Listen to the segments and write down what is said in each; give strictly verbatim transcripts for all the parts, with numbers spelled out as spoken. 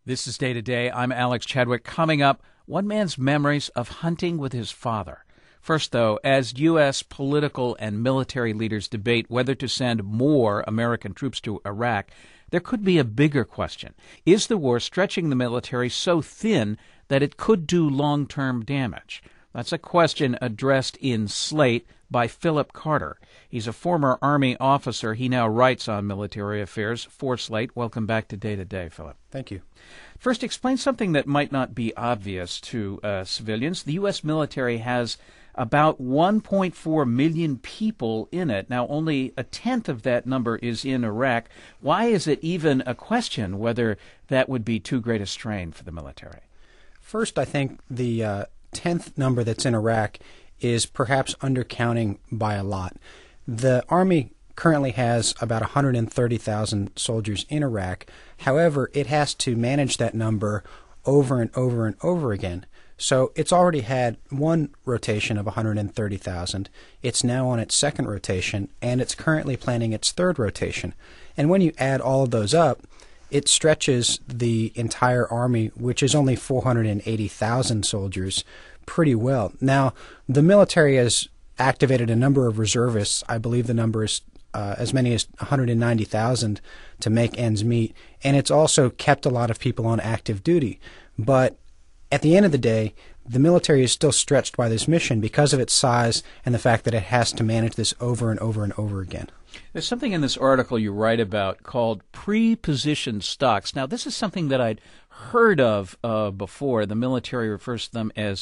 This is Day to Day. I'm Alex Chadwick. Coming up, one man's memories of hunting with his father. First, though, as U S political and military leaders debate whether to send more American troops to Iraq, there could be a bigger question. Is the war stretching the military so thin that it could do long-term damage? That's a question addressed in Slate by Philip Carter. He's a former Army officer. He now writes on military affairs for Slate. Welcome back to Day to Day, Philip. Thank you. First, explain something that might not be obvious to uh, civilians. The U S military has about one point four million people in it. Now, only a tenth of that number is in Iraq. Why is it even a question whether that would be too great a strain for the military? First, I think the uh, tenth number that's in Iraq is perhaps undercounting by a lot. The Army currently has about one hundred thirty thousand soldiers in Iraq. However, it has to manage that number over and over and over again. So it's already had one rotation of one hundred thirty thousand. It's now on its second rotation, and it's currently planning its third rotation. And when you add all of those up, it stretches the entire Army, which is only four hundred eighty thousand soldiers, pretty well. Now, the military has activated a number of reservists. I believe the number is uh, as many as one hundred ninety thousand to make ends meet, and it's also kept a lot of people on active duty. But at the end of the day, the military is still stretched by this mission because of its size and the fact that it has to manage this over and over and over again. There's something in this article you write about called pre-positioned stocks. Now, this is something that I'd heard of uh, before. The military refers to them as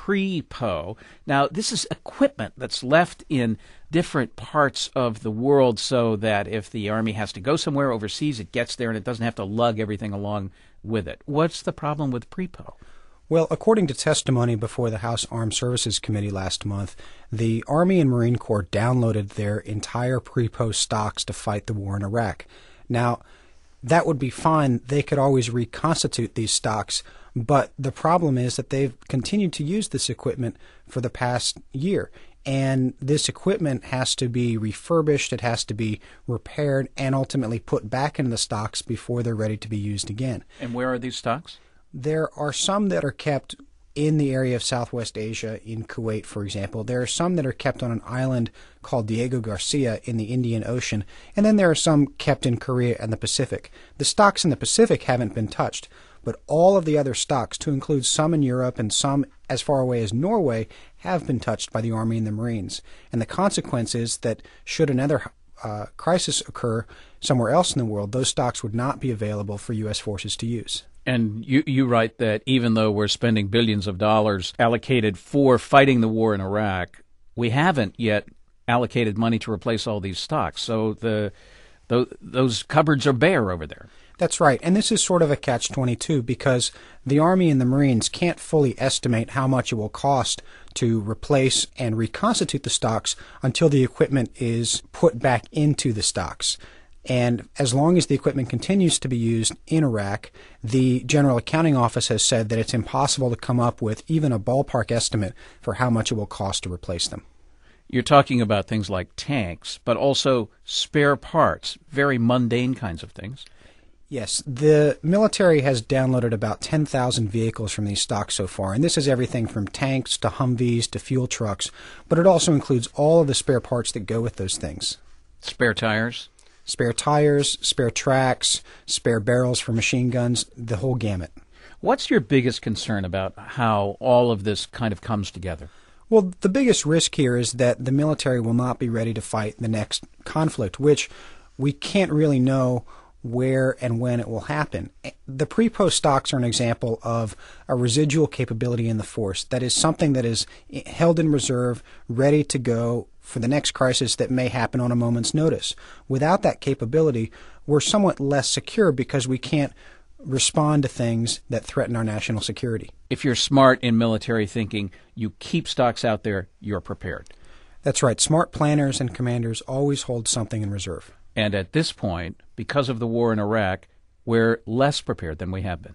pre-po. Now, this is equipment that's left in different parts of the world so that if the Army has to go somewhere overseas, it gets there and it doesn't have to lug everything along with it. What's the problem with pre-po? Well, according to testimony before the House Armed Services Committee last month, the Army and Marine Corps downloaded their entire pre-po stocks to fight the war in Iraq. Now, that would be fine. They could always reconstitute these stocks, but the problem is that they've continued to use this equipment for the past year. And this equipment has to be refurbished, it has to be repaired, and ultimately put back into the stocks before they're ready to be used again. And where are these stocks? There are some that are kept in the area of Southwest Asia, in Kuwait, for example. There are some that are kept on an island called Diego Garcia in the Indian Ocean, and then there are some kept in Korea and the Pacific. The stocks in the Pacific haven't been touched, but all of the other stocks, to include some in Europe and some as far away as Norway, have been touched by the Army and the Marines. And the consequence is that should another uh, crisis occur somewhere else in the world, those stocks would not be available for U S forces to use. And you, you write that even though we're spending billions of dollars allocated for fighting the war in Iraq, we haven't yet allocated money to replace all these stocks. So the, the those cupboards are bare over there. That's right. And this is sort of a catch twenty-two because the Army and the Marines can't fully estimate how much it will cost to replace and reconstitute the stocks until the equipment is put back into the stocks. And as long as the equipment continues to be used in Iraq, the General Accounting Office has said that it's impossible to come up with even a ballpark estimate for how much it will cost to replace them. You're talking about things like tanks, but also spare parts, very mundane kinds of things. Yes, the military has downloaded about ten thousand vehicles from these stocks so far, and this is everything from tanks to Humvees to fuel trucks, but it also includes all of the spare parts that go with those things. Spare tires? Spare tires, spare tracks, spare barrels for machine guns, the whole gamut. What's your biggest concern about how all of this kind of comes together? Well, the biggest risk here is that the military will not be ready to fight the next conflict, which we can't really know where and when it will happen. The pre-po stocks are an example of a residual capability in the force. That is something that is held in reserve, ready to go for the next crisis that may happen on a moment's notice. Without that capability, we're somewhat less secure because we can't respond to things that threaten our national security. If you're smart in military thinking, you keep stocks out there, you're prepared. That's right. Smart planners and commanders always hold something in reserve. And at this point, because of the war in Iraq, we're less prepared than we have been.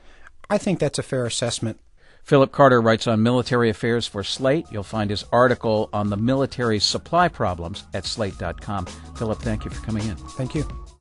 I think that's a fair assessment. Philip Carter writes on military affairs for Slate. You'll find his article on the military supply problems at slate dot com. Philip, thank you for coming in. Thank you.